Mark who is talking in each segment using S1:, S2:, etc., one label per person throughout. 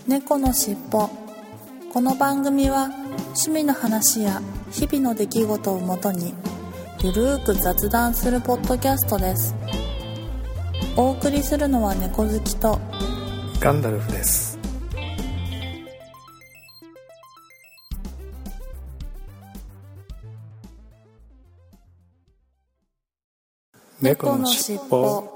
S1: 猫のしっぽ。この番組は趣味の話や日々の出来事をもとにゆるーく雑談するポッドキャストです。お送りするのは猫好きと
S2: ガンダルフです。猫のしっぽ。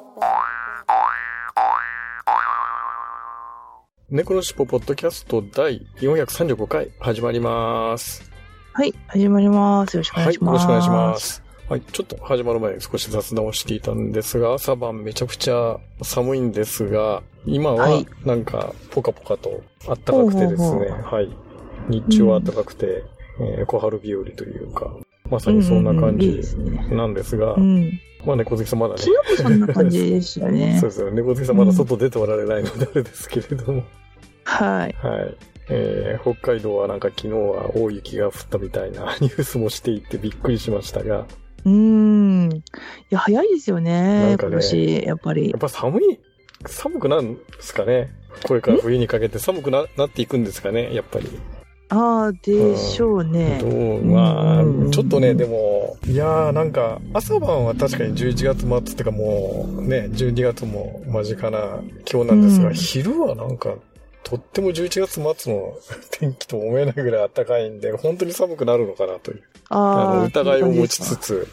S2: 猫のしっぽポッドキャスト第435回始まります。
S3: はい、始まります。よろしくお願いします。
S2: はい、よろしくお願いします。はい、ちょっと始まる前に少し雑談をしていたんですが、朝晩めちゃくちゃ寒いんですが、今はなんかポカポカと暖かくてですね、はい、日中は暖かくて、小春日和というか、まさにそんな感じなんですが、まあ猫好きさんまだね。
S3: 昨日もそんな感じでしたね。
S2: そうですよね。猫好きさんまだ外出ておられないのであれですけれども。
S3: はい。
S2: はい。北海道はなんか昨日は大雪が降ったみたいなニュースもしていてびっくりしましたが。
S3: いや、早いですよね。今年、やっぱり。
S2: やっぱ寒くなるんですかね。これから冬にかけて寒く なっていくんですかね、やっぱり。
S3: ああ、でしょうね。
S2: まあ、ちょっとね、でも、いやーなんか、朝晩は確かに11月末っていうかもうね、12月も間近な今日なんですが、昼はなんか、とっても11月末の天気と思えないぐらい暖かいんで、本当に寒くなるのかなという。疑いを持ちつつ。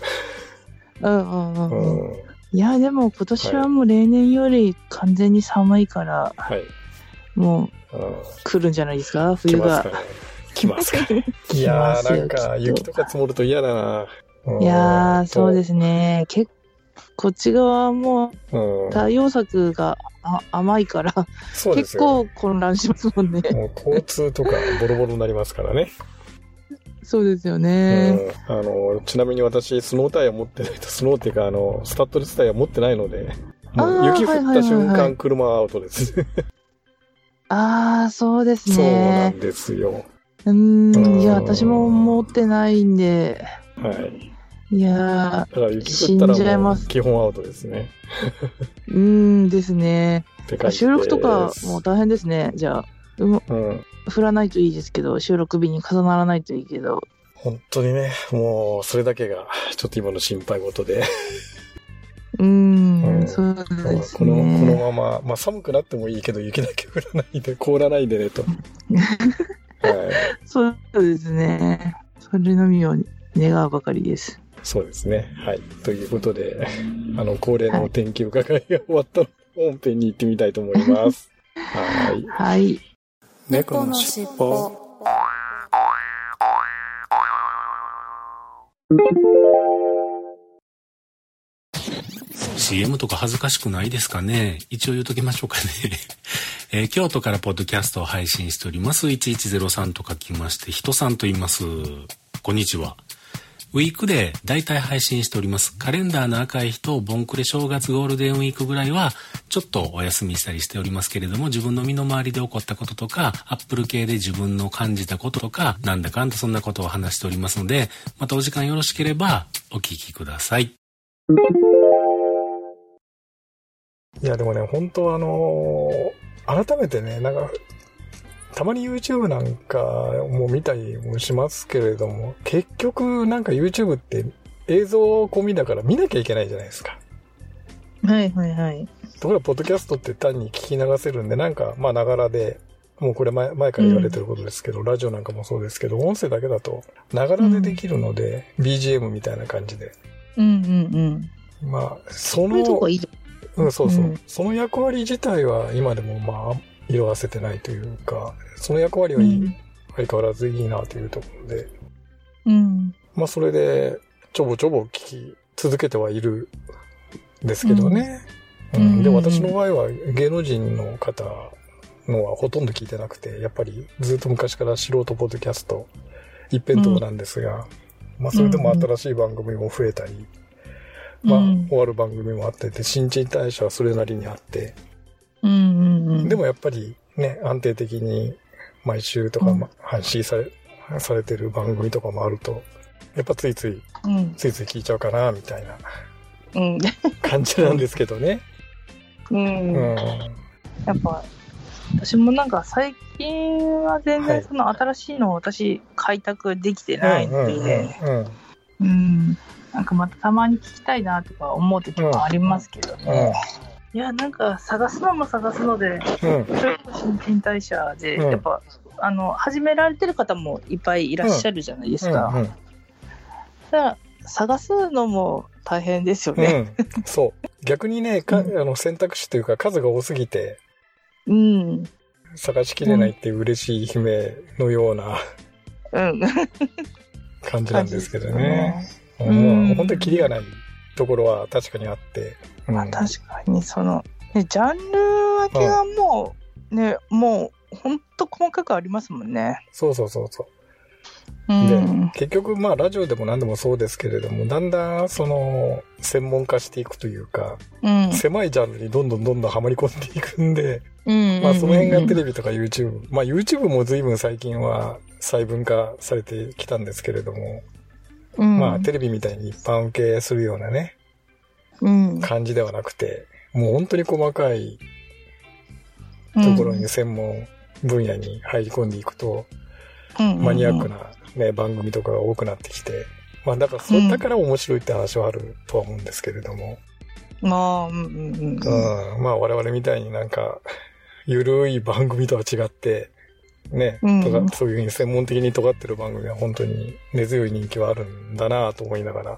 S3: いや、でも今年はもう例年より完全に寒いから、はい、もう、来るんじゃないですか、冬が。
S2: 来ますかね。いやー、なんか、雪とか積もると嫌だな。
S3: いやー、そうですね。こっち側も、太陽作が甘いから、結構混乱しますもんね。
S2: もう交通とかボロボロになりますからね。
S3: そうですよね。
S2: ちなみに私、スノータイヤ持ってないと、スノーっていうか、スタッドレスタイヤ持ってないので、もう雪降った瞬間、車はアウトです。
S3: ああ、そうですね。
S2: そうなんですよ。
S3: いや、私も持ってないんで。
S2: はい。
S3: いや
S2: だから雪降ったらもう基本アウトですね。
S3: ですね。収録とかもう大変ですね。じゃあ、降らないといいですけど、収録日に重ならないといいけど。
S2: 本当にね、もうそれだけがちょっと今の心配事で。
S3: そうですね。こ
S2: のまま、寒くなってもいいけど雪だけ降らないで、凍らないでねと。はい、
S3: そうですね。それのみを願うばかりです。
S2: そうですね。はい。ということで、恒例のお天気伺いが終わったので、本編に行ってみたいと思います。はい。
S3: はい。
S1: 猫のしっぽ。
S4: CM とか恥ずかしくないですかね。一応言うときましょうかね。京都からポッドキャストを配信しております。1103と書きまして、人さんと言います。こんにちは。ウィークで大体配信しております。カレンダーの赤い日とボンクレ正月ゴールデンウィークぐらいはちょっとお休みしたりしておりますけれども、自分の身の回りで起こったこととか、アップル系で自分の感じたこととか、なんだかんだそんなことを話しておりますので、またお時間よろしければお聞きください。
S2: いやでもね、本当改めてね、なんかたまに YouTube なんかも見たりもしますけれども、結局なんか YouTube って映像込みだから見なきゃいけないじゃないですか。
S3: はいはいはい。
S2: ところがポッドキャストって単に聞き流せるんで、なんかまあながらで、もうこれ前から言われてることですけど、ラジオなんかもそうですけど、音声だけだとながらでできるので、BGM みたいな感じで。まあそのそうそう。その役割自体は今でもまあ色褪せてないというか、その役割は相変わらずいいなというところで、まあそれでちょぼちょぼ聞き続けてはいるんですけどね。で私の場合は芸能人の方のはほとんど聞いてなくて、やっぱりずっと昔から素人ポッドキャスト一辺倒なんですが、まあそれでも新しい番組も増えたり、まあ終わる番組もあってて、新陳代謝はそれなりにあって、でもやっぱりね、安定的に毎週とか配信されてる番組とかもあると、やっぱついつい聞いちゃうかなみたいな感じなんですけどね。
S3: やっぱ私もなんか最近は全然その新しいのを私開拓できてないので、なんかまたたまに聞きたいなとか思う時もありますけどね。いや、なんか探すのも探すので、ちょっと新陳代謝で、やっぱ始められてる方もいっぱいいらっしゃるじゃないですか。だから探すのも大変ですよね。
S2: そう。逆にね、選択肢というか数が多すぎて、探しきれないっていう嬉しい悲鳴のような、感じなんですけどね。本当にキリがないところは確かにあって。
S3: 確かにジャンル分けがもう本当細かくありますもんね。
S2: そう。で、結局ラジオでも何でもそうですけれども、だんだん専門化していくというか、狭いジャンルにどんどんはまり込んでいくんで、その辺がテレビとか YouTube、YouTube も随分最近は細分化されてきたんですけれども、テレビみたいに一般受けするようなね、感じではなくて、もう本当に細かいところに専門分野に入り込んでいくと、マニアックな、番組とかが多くなってきて、だから面白いって話はあるとは思うんですけれども、我々みたいになんかゆるい番組とは違ってね、そういうふうに専門的に尖ってる番組は本当に根強い人気はあるんだなと思いながら、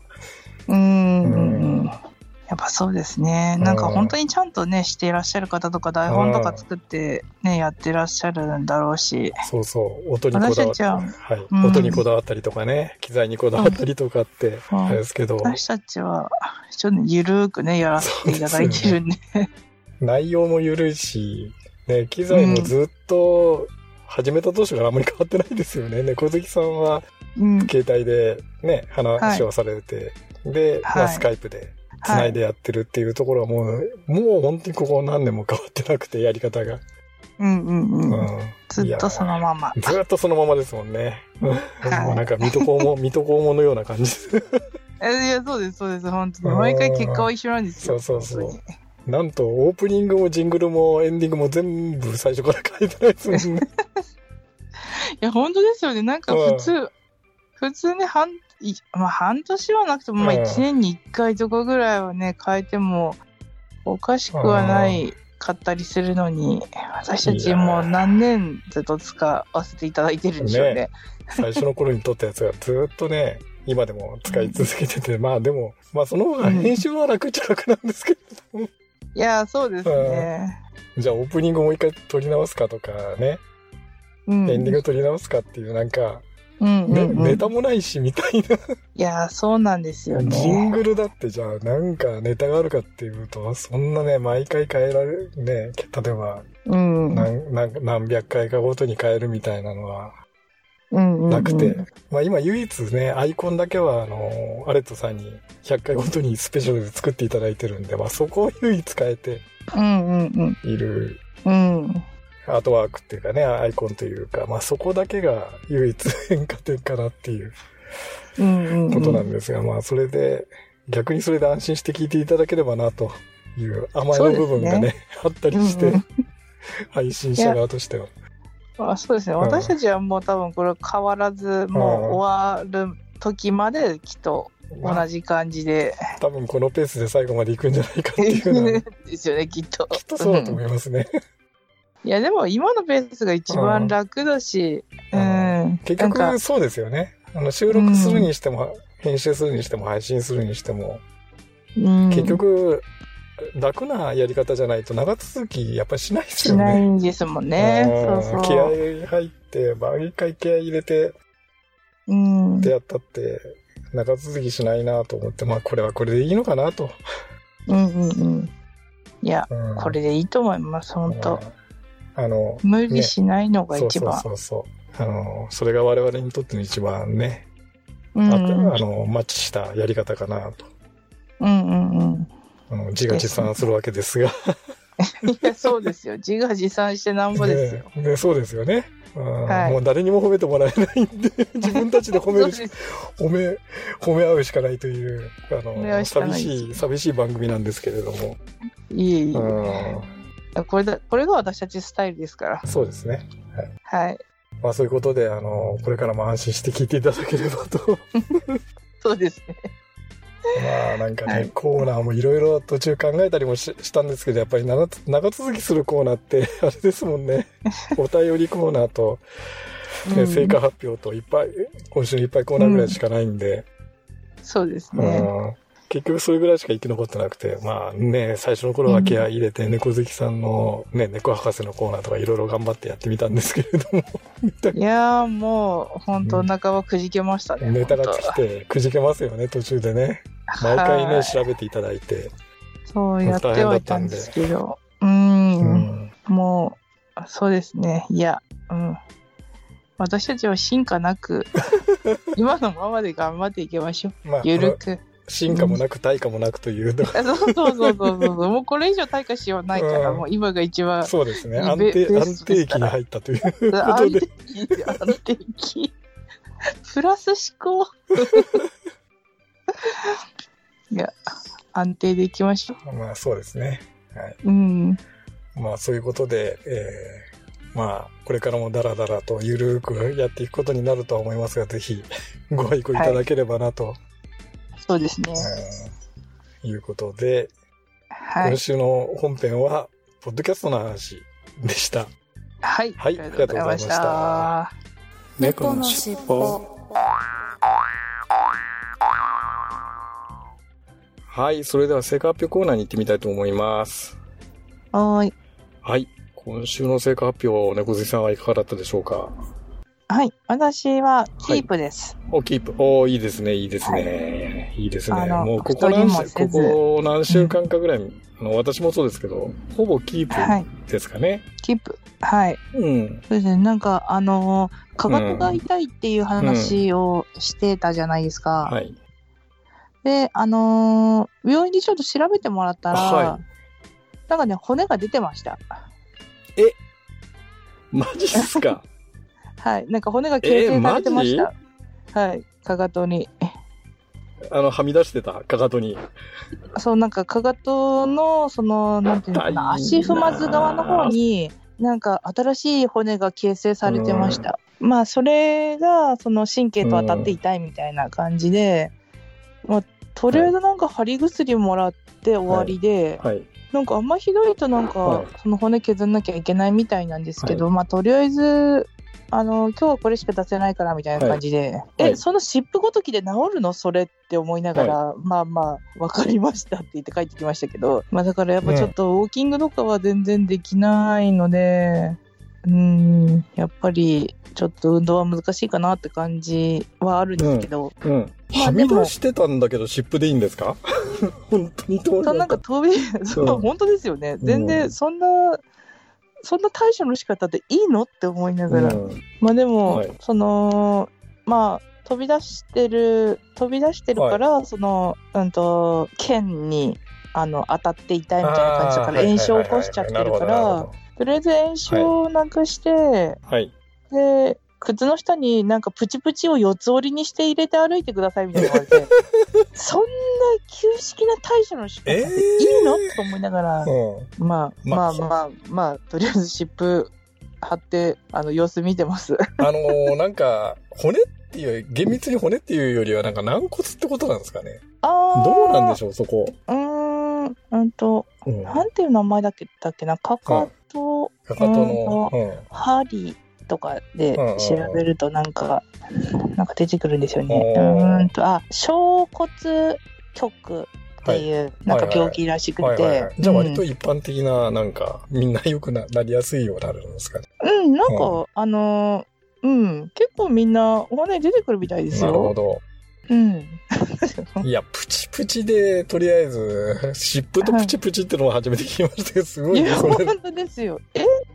S3: やっぱそうですね。なんか本当にちゃんとねしていらっしゃる方とか台本とか作ってねやってらっしゃるんだろうし、
S2: 音にこだわった音にこだわったりとかね、機材にこだわったりとかってあれですけど、
S3: 私たちはちょっとゆるくねやらせていただいてるんで、
S2: 内容もゆるいし、ね、機材もずっと始めた当初からあんまり変わってないですよね。猫好きさんは携帯でね話をされて、で、スカイプでつないでやってるっていうところはもう本当にここ何年も変わってなくて、やり方が。
S3: ずっとそのまま。
S2: ずっとそのままですもんね。もうなんか水戸黄門のような感じです。
S3: いや、そうです、本当に。毎回結果は一緒なんですよ。
S2: そう。なんと、オープニングもジングルもエンディングも全部最初から書いてないですもんね。
S3: いや、本当ですよね。なんか普通ね、半年はなくても、1年に1回とかぐらいはね、変えてもおかしくはないかったりするのに、私たちもう何年ずっと使わせていただいてるんでしょうね。
S2: 最初の頃に撮ったやつがずっとね、今でも使い続けてて、でも、その方が編集は楽っちゃ楽なんですけど。い
S3: や、そうですね。
S2: じゃあオープニングもう一回撮り直すかとかね、エンディング撮り直すかっていうなんか、ネタもないしみたいな。い
S3: や、そうなんですよね。
S2: ジングルだってじゃあなんかネタがあるかっていうと、そんなね、毎回変えられるね、例えば、何百回かごとに変えるみたいなのはなくて、今唯一ね、アイコンだけはアレットさんに100回ごとにスペシャルで作っていただいてるんで、そこを唯一変えている。アートワークっていうかね、アイコンというか、そこだけが唯一変化点かなっていうことなんですが、それで、逆にそれで安心して聞いていただければなという甘えの部分がね、あったりして、配信者側としては。
S3: そうですね。私たちはもう多分これ変わらず、もう終わる時まできっと同じ感じで。
S2: 多分このペースで最後まで行くんじゃないかっていうのは。
S3: ですよね、きっと。
S2: きっとそうだと思いますね。
S3: いやでも今のペースが一番楽だし、
S2: 結局そうですよね。収録するにしても、編集するにしても配信するにしても、結局楽なやり方じゃないと長続きやっぱりしないですよね。
S3: しないんですもんね。
S2: 気合入って毎回気合入れてでやったって長続きしないなと思って、これはこれでいいのかなと。
S3: いや、これでいいと思います、本当。無理しないのが一番。
S2: それが我々にとっての一番ね、マッチしたやり方かなと。自画自賛するわけですが。
S3: いや、そうですよ。自画自賛してなんぼですよ。
S2: そうですよね。もう誰にも褒めてもらえないんで、自分たちで褒め合うしかないという、寂しい番組なんですけれども。
S3: いえ。 これが私たちスタイルですから。
S2: そうですね。
S3: はい。はい。
S2: まあそういうことで、これからも安心して聞いていただければと。
S3: そうですね。
S2: まあなんかね、
S3: はい、
S2: コーナーもいろいろ途中考えたりもしたんですけど、やっぱり長続きするコーナーってあれですもんね。お便りコーナーと、成果発表と今週にいっぱいコーナーぐらいしかないんで。
S3: そうですね。
S2: 結局それぐらいしか生き残ってなくて、まあね、最初の頃は気合い入れて、猫好きさんのね、猫博士のコーナーとかいろいろ頑張ってやってみたんですけれども。
S3: いやーもう、本当お腹はくじけましたね。
S2: ネタが尽きてくじけますよね、途中でね。毎回ね、調べていただいて。
S3: そうやってはいたんですけど。もう、そうですね。いや、私たちは進化なく、今のままで頑張っていきましょう。まあ、ゆるく。
S2: 進化もなく対価もなくという。
S3: そう。もうこれ以上対価しようないから、もう今が一番。
S2: そうですね。安定期に入ったということで。安
S3: 定期。プラス思考。いや、安定でいきましょう。
S2: まあそうですね。はい。まあそういうことで、まあこれからもダラダラとゆるくやっていくことになるとは思いますが、ぜひご愛顧いただければなと。
S3: そうですね。
S2: いうことで、今週の本編はポッドキャストの話でした。
S3: はい。
S2: はい、ありがとうございました。
S1: 猫のしっぽ。
S2: はい、それでは成果発表コーナーに行ってみたいと思います。
S3: はい。
S2: 今週の成果発表、猫好きさんはいかがだったでしょうか？
S3: はい。私はキープです。
S2: キープ。いいですね、いいですね。いいですね。もうここ何週間かぐらい、私もそうですけど、ほぼキープですかね。
S3: キープ。はい。そうですね。なんか、かかとが痛いっていう話をしてたじゃないですか。
S2: はい。
S3: で、病院にちょっと調べてもらったら、なんかね、骨が出てました。
S2: マジっすか？
S3: はい。なんか骨が形成されてました。はい。かかとに。
S2: はみ出してたかかとに。
S3: そう、なんかかかとの、なんていうのかな、足踏まず側の方に、なんか新しい骨が形成されてました。まあ、それが、神経と当たって痛いみたいな感じで、まあ、とりあえずなんか貼り薬もらって終わりで、なんかあんまひどいとなんか、その骨削んなきゃいけないみたいなんですけど、まあとりあえず、今日はこれしか出せないからみたいな感じで、その湿布ごときで治るのそれって思いながら、まあまあ、わかりましたって言って帰ってきましたけど、まあだからやっぱちょっとウォーキングとかは全然できないので、やっぱりちょっと運動は難しいかなって感じはあるんですけど、
S2: はみ出してたんだけど湿布でいいんですか？本当にどう
S3: なんかそう、本当ですよね。全然そんな対処の仕方でいいのって思いながら、まあでも、まあ飛び出してるから、腱に当たって痛いみたいな感じだから炎症を起こしちゃってるから、とりあえず炎症をなくして、で靴の下になんかプチプチを四つ折りにして入れて歩いてくださいみたいな言われて、そんな旧式な対処の仕方でいいのと思いながら、まあとりあえず湿布貼って様子見てます。
S2: なんか骨っていう、厳密に骨っていうよりはなんか軟骨ってことなんですかね。どうなんでしょうそこ。
S3: なんていう名前だっけな、かかとの針とかで調べるとなんか出てくるんですよね。小骨極っていうなんか病気らしくて。
S2: じゃあ割と一般的ななんかみんな良くなりやすいようになるんですかね。
S3: なんか結構みんなお骨出てくるみたいですよ。
S2: なるほど。いや、プチプチで、とりあえず、湿布とプチプチってのを初めて聞きましたけど、すごいね、
S3: 本当ですよ。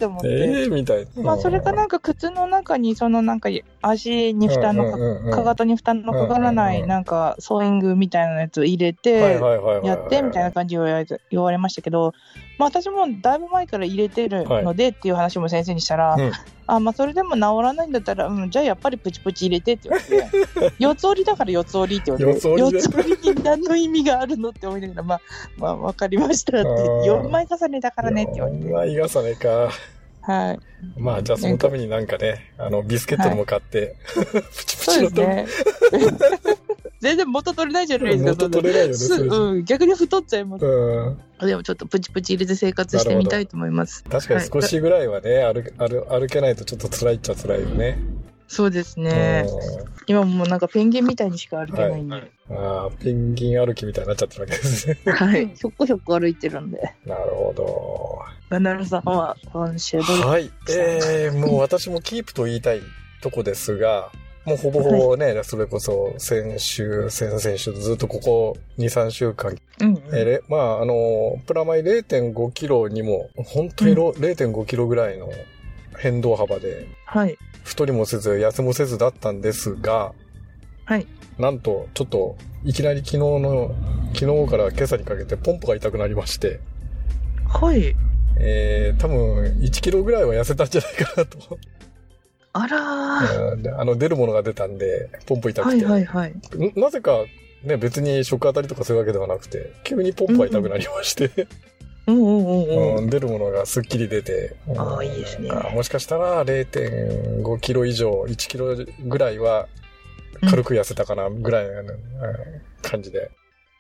S3: って思って。
S2: みたいな。
S3: まあ、それかなんか靴の中に、そのなんか足に負担のかかとに負担のかからない、なんか、ソーイングみたいなやつを入れて、やって、みたいな感じを言われましたけど、まあ、私もだいぶ前から入れてるのでっていう話も先生にしたら、まあ、それでも治らないんだったら、じゃあやっぱりプチプチ入れてって言われて、四つ折りだから四つ折りって言われて、四つ折りに何の意味があるのって思いながら、まあ、わかりましたって、4枚重ねだからねって言われて。
S2: 4枚重ねか。
S3: はい。
S2: まあ、じゃあそのためになんかね、ビスケットも買って、プチプチの
S3: と。全然元取れないじゃないですか。
S2: 元取れないよね。
S3: 逆に太っちゃいます。でもちょっとプチプチ入れて生活してみたいと思います。
S2: 確かに少しぐらいはね、歩けないとちょっと辛いっちゃ辛いよね。
S3: そうですね。今もうなんかペンギンみたいにしか歩けないんで。
S2: ペンギン歩きみたいになっちゃってるわけですね。
S3: はい。ひょっこひょっこ歩いてるんで。
S2: なるほど。
S3: バナナさんは今週どう
S2: はい。もう私もキープと言いたいとこですが、もうほぼほぼね、それこそ先週とずっとここ2、3週間。まあ、プラマイ 0.5 キロにも、本当に0.5 キロぐらいの変動幅で、太りもせず、痩せもせずだったんですが、なんと、ちょっと、いきなり昨日から今朝にかけてポンポが痛くなりまして、多分1キロぐらいは痩せたんじゃないかなと。
S3: あら
S2: ー。出るものが出たんで、ポンポ痛くて。なぜか、ね、別に食当たりとかそういうわけではなくて、急にポンポが痛くなりまして。出るものがすっきり出て。
S3: いいですね。
S2: もしかしたら 0.5 キロ以上、1キロぐらいは軽く痩せたかな、ぐらいの感じで。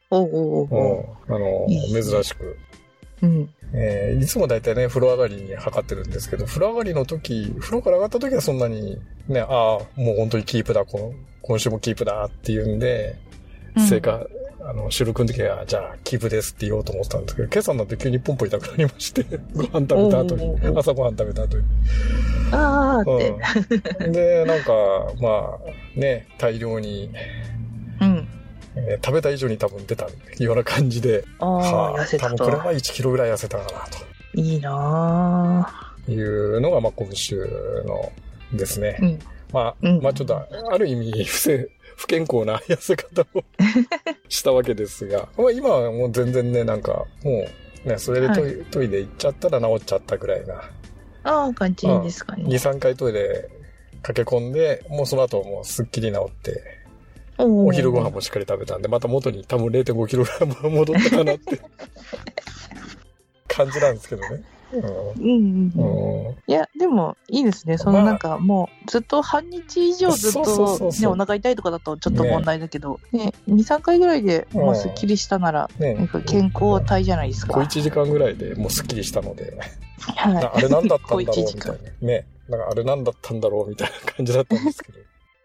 S2: 珍しく。いつもだいたいね、風呂上がりに測ってるんですけど、風呂上がりの時、風呂から上がった時はそんなにね、もう本当にキープだ、今週もキープだっていうんで、収録の時は、じゃあ、キープですって言おうと思ったんですけど、今朝になって急にポンポ痛くなりまして、ご飯食べた後に、朝ご飯食べた後に。で、なんか、まあ、ね、大量に、食べた以上に多分出たような感じで、
S3: 痩せたと。
S2: 多分これは1キロぐらい痩せたかなと。
S3: いいな
S2: ぁ。いうのが、まあ、今週のですね。まあ、ちょっと、ある意味、不健康な痩せ方をしたわけですが、まあ、今はもう全然ね、なんか、もう、ね、それでトイレ行っちゃったら治っちゃったぐらいな。
S3: 感じですかね。
S2: 2、3回トイレ駆け込んで、もうその後もうすっきり治って、お昼ご飯もしっかり食べたんで、また元に多分 0.5 キロぐらい戻ったかなって感じなんですけどね。いや、
S3: でもいいですね。なんかもうずっと半日以上ずっとね、お腹痛いとかだとちょっと問題だけど、ね、2、3回ぐらいでもうすっきりしたなら、健康体じゃないですか。
S2: 小1時間ぐらいでもうすっきりしたので、あれなんだったんだろうみたいな。ね。なんかあれなんだったんだろうみたいな感じだったんですけど。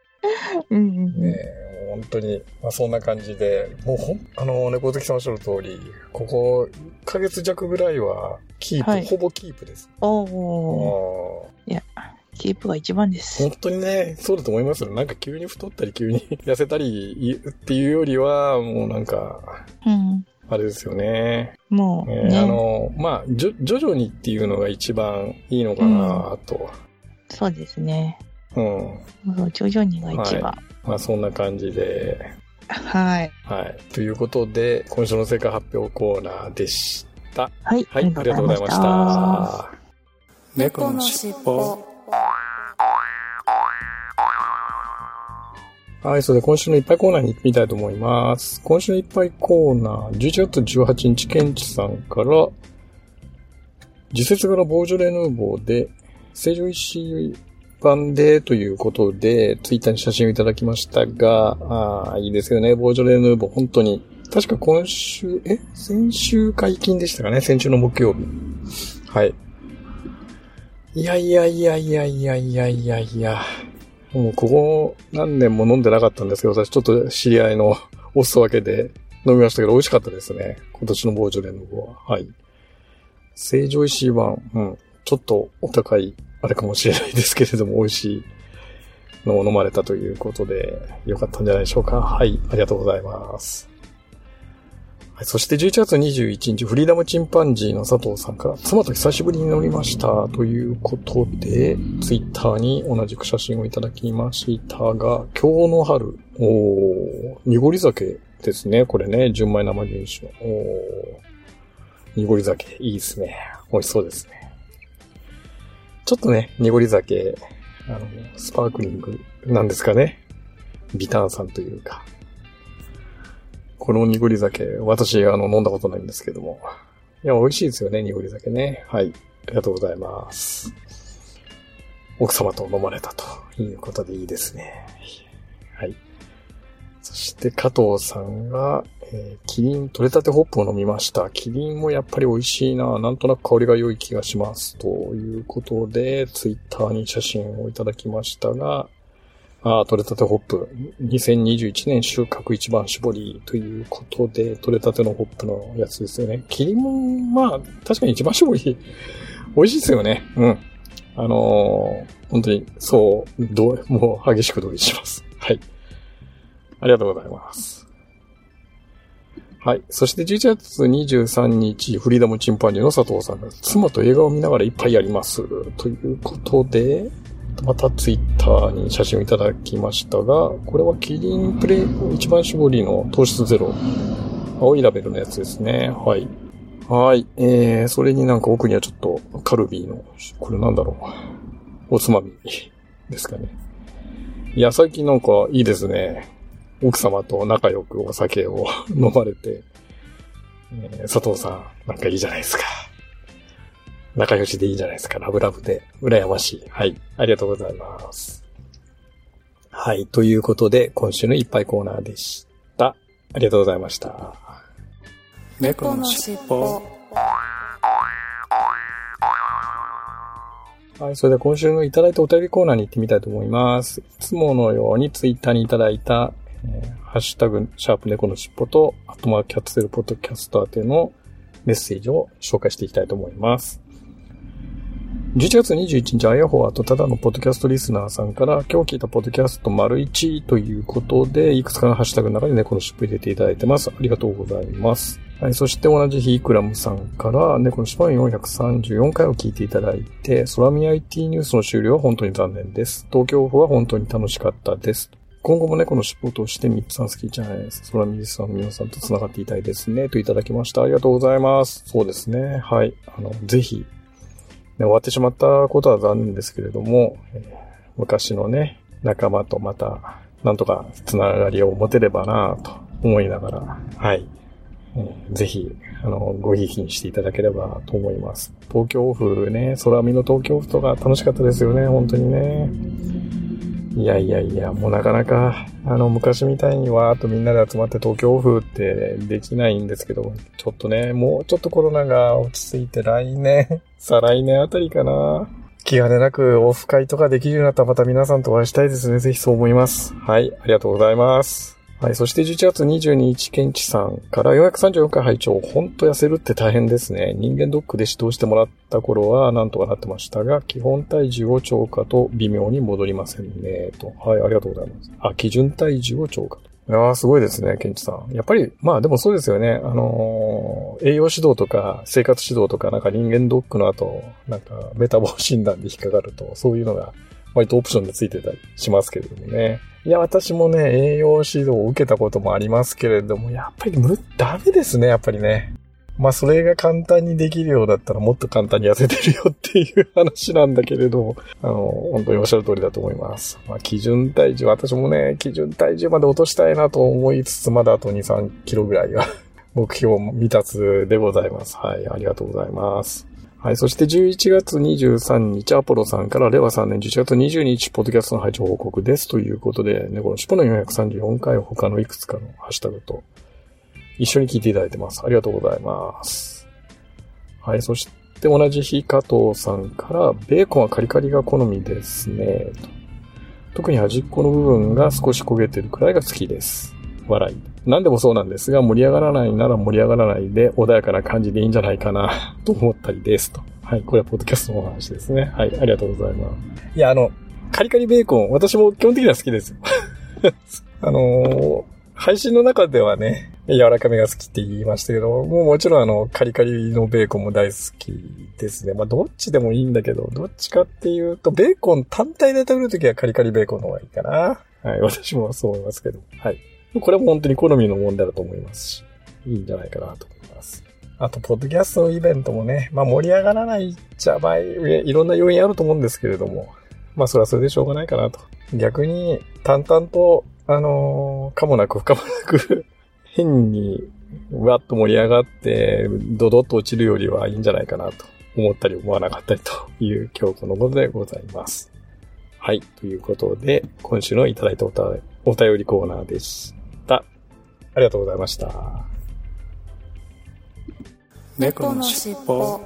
S2: 本当に、まあ、そんな感じで、もう猫好きさんおっしゃる通り、ここ1ヶ月弱ぐらいはほぼキープです。
S3: いや、キープが一番です。
S2: 本当にね、そうだと思いますよ。なんか急に太ったり急に痩せたりっていうよりは、もうなんか、あれですよね。
S3: もう、
S2: まあ、徐々にっていうのが一番いいのかなと。
S3: そうですね。徐々にが一番。
S2: まあそんな感じで。
S3: はい。
S2: ということで、今週の成果発表コーナーでした。
S3: はい。
S2: ありがとうございました。
S1: 猫のしっぽ。
S2: はい、それで今週のいっぱいコーナーに行ってみたいと思います。今週のいっぱいコーナー、11月18日、ケンチさんから、次節柄ボージョレ・ヌーボーで、成城石版でということで、ツイッターに写真をいただきましたが、いいですよね、ボージョレ・ヌーボー、本当に。確か先週解禁でしたかね、先週の木曜日。はい。いや。もうここ何年も飲んでなかったんですけど、私ちょっと知り合いのおすそ分けで飲みましたけど、美味しかったですね。今年のボージョレ・ヌーボーは。はい。成城石井版、ちょっとお高い、あれかもしれないですけれども、美味しいのを飲まれたということで、よかったんじゃないでしょうか。はい、ありがとうございます。 そして11月21日、フリーダムチンパンジーの佐藤さんから、妻と久しぶりに乗りました。ということで、ツイッターに同じく写真をいただきましたが、今日の春、濁り酒ですね。これね、純米生原酒の。濁り酒、いいですね。美味しそうですね。ちょっとね、濁り酒、スパークリングなんですかね。微炭酸というか。この濁り酒、私、飲んだことないんですけども。いや、美味しいですよね、濁り酒ね。はい。ありがとうございます。奥様と飲まれたということでいいですね。はい。そして、加藤さんが、キリン、取れたてホップを飲みました。キリンもやっぱり美味しいな。なんとなく香りが良い気がします。ということで、ツイッターに写真をいただきましたが、取れたてホップ。2021年収穫一番搾りということで、取れたてのホップのやつですよね。キリンも、確かに一番搾り、美味しいですよね。うん。本当に、そう、もう激しく同意します。はい。ありがとうございます。はい。そして11月23日、フリーダムチンパンジーの佐藤さんが、妻と映画を見ながら一杯やります。ということで、またツイッターに写真をいただきましたが、これはキリンプレイ一番搾りの糖質ゼロ。青いラベルのやつですね。はい。はい。それになんか奥にはちょっとカルビーの、これなんだろう。おつまみですかね。いや、最近なんかいいですね。奥様と仲良くお酒を飲まれて、佐藤さん、なんかいいじゃないですか。仲良しでいいじゃないですか。ラブラブで。羨ましい。はい。ありがとうございます。はい。ということで、今週の一杯コーナーでした。ありがとうございました。
S1: 猫のしっぽ。
S2: はい。それでは今週のいただいたお便りコーナーに行ってみたいと思います。いつものようにツイッターにいただいた、ハッシュタグ、シャープ猫のしっぽと、キャッツセルポッドキャスト宛てのメッセージを紹介していきたいと思います。11月21日、あやほあとただのポッドキャストリスナーさんから、今日聞いたポッドキャスト丸1ということで、いくつかのハッシュタグの中に猫のしっぽ入れていただいてます。ありがとうございます。はい、そして同じ日、イクラムさんから、猫のしっぽの434回を聞いていただいて、空見 IT ニュースの終了は本当に残念です。東京府は本当に楽しかったです。今後も猫のしっぽとしてミッツさん好きじゃないです。空見さんの皆さんと繋がっていたいですね。といただきました。ありがとうございます。そうですね。はい。ぜひ、終わってしまったことは残念ですけれども、昔のね、仲間とまた、なんとかつながりを持てればなぁと思いながら、はい。ぜひ、ごひいきにしていただければと思います。東京府ね、空見の東京府とか楽しかったですよね、本当にね。いや、もうなかなか、昔みたいにわーっとみんなで集まって東京府ってできないんですけど、ちょっとね、もうちょっとコロナが落ち着いて再来年あたりかな。気兼ねなくオフ会とかできるようになったらまた皆さんとお会いしたいですね。ぜひそう思います。はい、ありがとうございます。はい、そして11月22日、ケンチさんから434回拝聴。ほんと痩せるって大変ですね。人間ドックで指導してもらった頃はなんとかなってましたが、基本体重を超過と微妙に戻りませんね。と。はい、ありがとうございます。基準体重を超過と。いやー、すごいですね、ケンチさん。やっぱり、でもそうですよね。栄養指導とか、生活指導とか、なんか人間ドックの後、なんかメタボ診断で引っかかると、そういうのが、割とオプションでついてたりしますけれどもね。いや、私もね、栄養指導を受けたこともありますけれども、やっぱりダメですね、やっぱりね。それが簡単にできるようだったらもっと簡単に痩せてるよっていう話なんだけれども、本当におっしゃる通りだと思います。基準体重、私もね、基準体重まで落としたいなと思いつつ、まだあと2、3キロぐらいが目標未達でございます。はい、ありがとうございます。はい。そして11月23日、アポロさんから、令和3年11月22日、ポッドキャストの配置報告です。ということで、猫のしっぽの434回を他のいくつかのハッシュタグと一緒に聞いていただいてます。ありがとうございます。はい。そして同じ日、加藤さんから、ベーコンはカリカリが好みですね。特に端っこの部分が少し焦げてるくらいが好きです。笑い。何でもそうなんですが、盛り上がらないなら盛り上がらないで穏やかな感じでいいんじゃないかなと思ったりですと。はい、これはポッドキャストのお話ですね。はい、ありがとうございます。いや、カリカリベーコン、私も基本的には好きですよ。配信の中ではね、 柔らかめが好きって言いましたけど、もうもちろんカリカリのベーコンも大好きですね。まあどっちでもいいんだけど、どっちかっていうと、ベーコン単体で食べるときはカリカリベーコンの方がいいかな。はい、私もそう思いますけど。はい。これも本当に好みの問題だと思いますし、いいんじゃないかなと思います。あと、ポッドキャストイベントもね、まあ盛り上がらないじゃいろんな要因あると思うんですけれども、まあそれはそれでしょうがないかなと。逆に、淡々と、可もなく不可もなく、変にわっと盛り上がって、ドドッと落ちるよりはいいんじゃないかなと思ったり思わなかったりという今日このことでございます。はい。ということで、今週のいただいたお便りコーナーでした。ありがとうございました。
S1: 猫のしっぽ。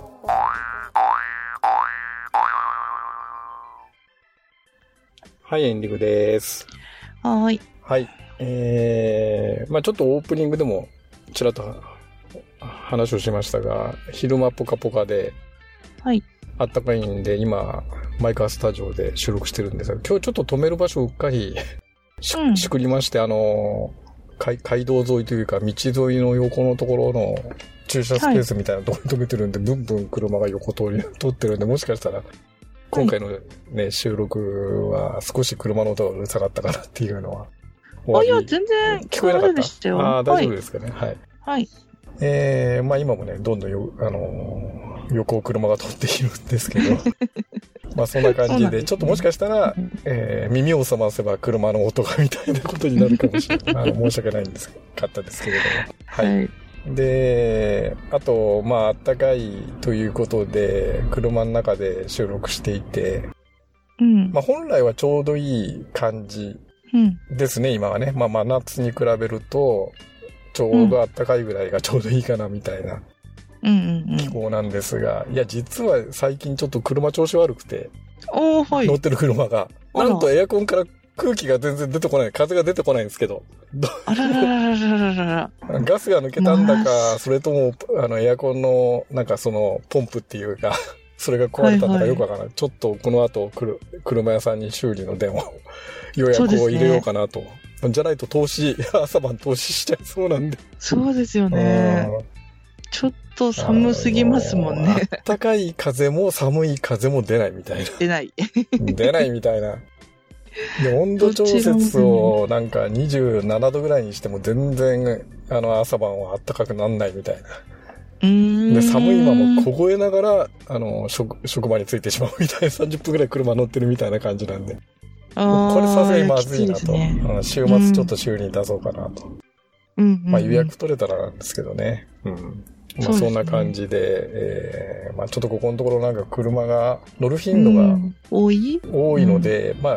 S2: はい、エンディングです。
S3: はい。
S2: はい。まあちょっとオープニングでもちらっと話をしましたが、昼間ポカポカで、
S3: はい。
S2: あったかいんで、今、マイカースタジオで収録してるんですが、今日ちょっと止める場所をうっかりしくりまして、街道沿いというか、道沿いの横のところの駐車スペースみたいなところに止めてるんで、ブンブン車が横通ってるんで、もしかしたら、今回のね、収録は少し車の音がうるさかったかなっていうのは。
S3: いや、全然
S2: 聞こえなかった。
S3: でしたよ。
S2: ああ、大丈夫ですかね。はい。
S3: はい。
S2: まあ今もね、どんどん横を車が通っているんですけど、まあそんな感じで、ちょっともしかしたら、耳を澄ませば車の音がみたいなことになるかもしれない。申し訳ないんですかったですけれども。はい。で、あと、まああったかいということで、車の中で収録していて、まあ本来はちょうどいい感じですね、今はね。まあ真夏に比べると、ちょうど暖かいぐらいがちょうどいいかなみたいな気候なんですが、いや実は最近ちょっと車調子悪くて、乗ってる車がなんとエアコンから空気が全然出てこない、風が出てこないんですけど、
S3: あらららららら
S2: ガスが抜けたんだか、それともエアコンのなんかそのポンプっていうかそれが壊れたんだかよくわからない。ちょっとこの後車屋さんに修理の電話を予約を入れようかなと。じゃないと朝晩投資しちゃいそうなんで。
S3: そうですよね。ちょっと寒すぎますもんね。
S2: 暖かい風も寒い風も出ないみたいな。
S3: 出ない
S2: みたいな。で、温度調節をなんか27度ぐらいにしても全然朝晩は暖かくなんないみたいな。で、寒いまま凍えながら、職場に着いてしまうみたいな、30分ぐらい車乗ってるみたいな感じなんで。これさすがにまずいなと。週末ちょっと週に出そうかなと。まあ予約取れたらなんですけどね。まあそんな感じで、まあちょっとここのところなんか車が乗る頻度が多いので、まあ、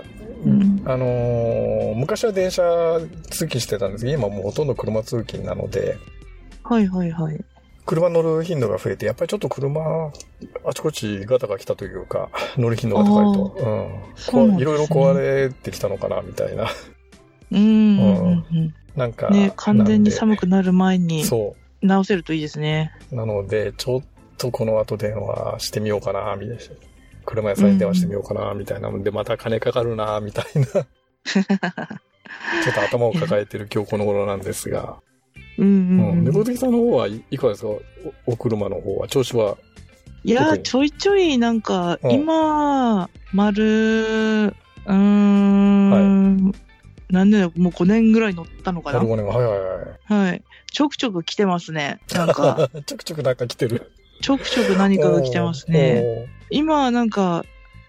S2: 昔は電車通勤してたんですけど、今もうほとんど車通勤なので。
S3: はいはいはい。
S2: 車乗る頻度が増えて、やっぱりちょっと車、あちこちガタが来たというか、乗る頻度が高いと、いろいろ壊れてきたのかな、みたいな。なんか。
S3: ね、完全に寒くなる前に、直せるといいですね。
S2: なので、ちょっとこの後電話してみようかな、みたいな。車屋さんに電話してみようかな、みたいなので、また金かかるな、みたいな。ちょっと頭を抱えてる今日この頃なんですが。猫好きさんの方はいかがですか？お車の方は調子は。
S3: いや、ちょいちょいなんか、今、何年もう5年ぐらい乗ったのかな。
S2: 5年、
S3: はい。ちょくちょく来てますね。なんか。
S2: ちょくちょくなんか来てる。
S3: ちょくちょく何かが来てますね。今、なんか、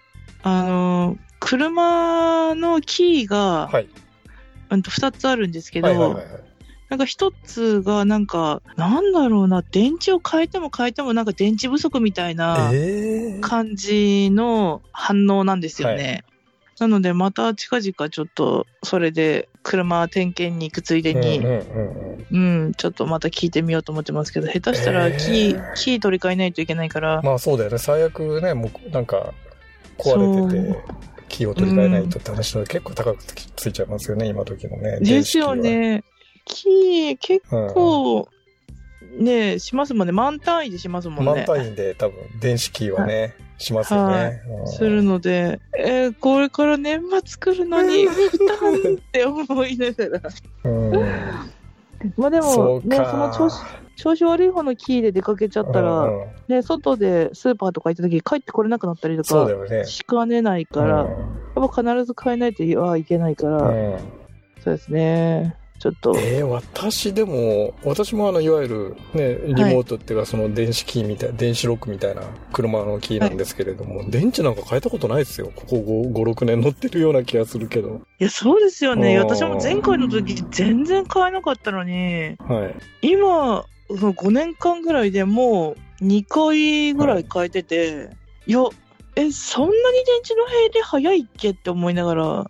S3: 車のキーが、2つあるんですけど、なんか一つがなんだろうな、電池を変えてもなんか電池不足みたいな感じの反応なんですよね。なのでまた近々ちょっとそれで車点検に行くついでに、ちょっとまた聞いてみようと思ってますけど、下手したらキー取り替えないといけないから。
S2: まあそうだよね。最悪ね、もうなんか壊れてて、キーを取り替えないとって話ので結構高くついちゃいますよね、今時のね。
S3: ですよね。キー結構ね、しますもんね。満単位でしますもんね。
S2: 満単位で多分電子キーはね、しますよね。
S3: するので、これから年末来るのに負担って思いながら。 まあでもね、その調子悪い方のキーで出かけちゃったら、ね、外でスーパーとか行った時帰ってこれなくなったりとかしかねないから、やっぱ必ず変えないといけないから、そうですね。ちょっと
S2: 私もいわゆるねリモートっていうか、その電子キーみたい、電子ロックみたいな車のキーなんですけれども、電池なんか変えたことないですよ。ここ5、6年乗ってるような気がするけど。
S3: いや、そうですよね。私も前回の時全然変えなかったのに、今その5年間ぐらいでもう2回ぐらい変えてて、いや、そんなに電池の減り早いっけって思いながら、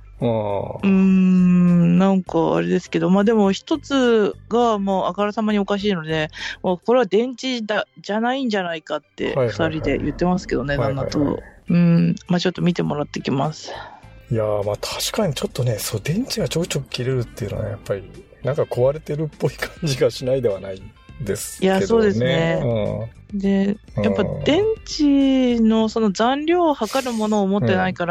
S3: なんかあれですけど、まあでも一つがもうあからさまにおかしいので、もうこれは電池じゃないんじゃないかって2人で言ってますけどね、旦那と。まあちょっと見てもらってきます。
S2: いやー、まあ確かにちょっとね、そう、電池がちょくちょく切れるっていうのはやっぱりなんか壊れてるっぽい感じがしないではないですけどね。いや、そうですね。
S3: で、やっぱ電池のその残量を測るものを持ってないから、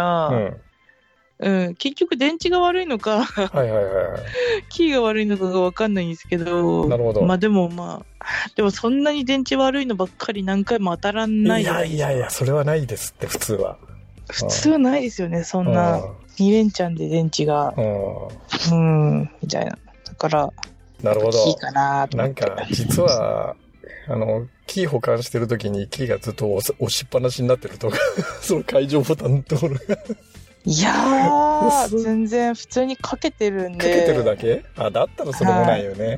S3: 結局電池が悪いのか、キーが悪いのかが分かんないんですけど、なるほど。まあでもそんなに電池悪いのばっかり何回も当たらないじゃないですか。いや、
S2: それはないですって、普通は。
S3: 普通はないですよね、そんな2連チャンで電池が。みたいな。だから、
S2: なるほど。
S3: キーかなと思って。
S2: なんか、実は、キー保管してるときにキーがずっと押しっぱなしになってるとか、その解除ボタンのところが。
S3: いやー、全然普通にかけてるんで。
S2: かけてるだけ？だったらそれもないよね。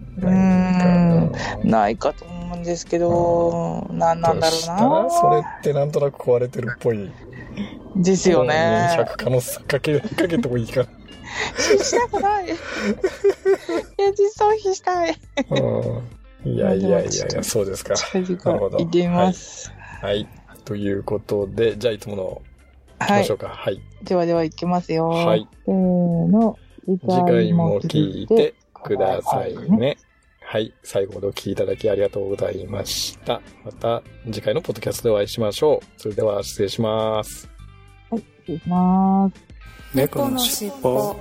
S3: ないかと思うんですけど、なんだろうな。
S2: それってなんとなく壊れてるっぽい。
S3: ですよね。
S2: 100可能性かけてもいいかな。
S3: したくない。いや、実装費したい。
S2: いや、そうですか。
S3: なるほど。行ってみます。
S2: はい。ということで、じゃあいつもの行きましょうか。はい。
S3: では行きますよ。
S2: はい。
S3: せーの。
S2: 次回も聞いてくださいね。はい。最後までお聞きいただきありがとうございました。また次回のポッドキャストでお会いしましょう。それでは失礼します。
S3: はい、失礼します。
S1: 猫のしっぽ。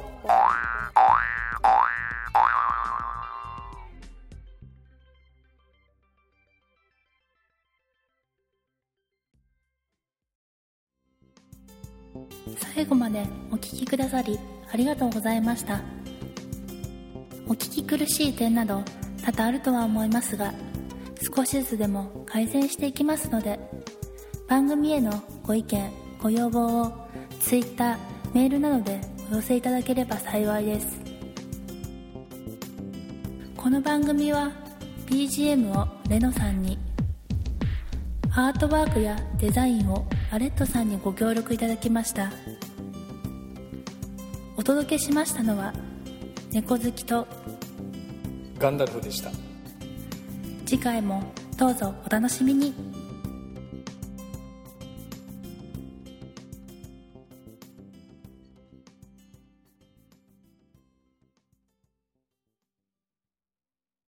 S1: 最後までお聞きくださりありがとうございました。お聞き苦しい点など多々あるとは思いますが、少しずつでも改善していきますので、番組へのご意見ご要望を Twitter、メールなどでお寄せいただければ幸いです。この番組は BGM をレノさんに、アートワークやデザインをアレットさんにご協力いただきました。お届けしましたのは猫好きと
S2: ガンダルフでした。
S1: 次回もどうぞお楽しみに。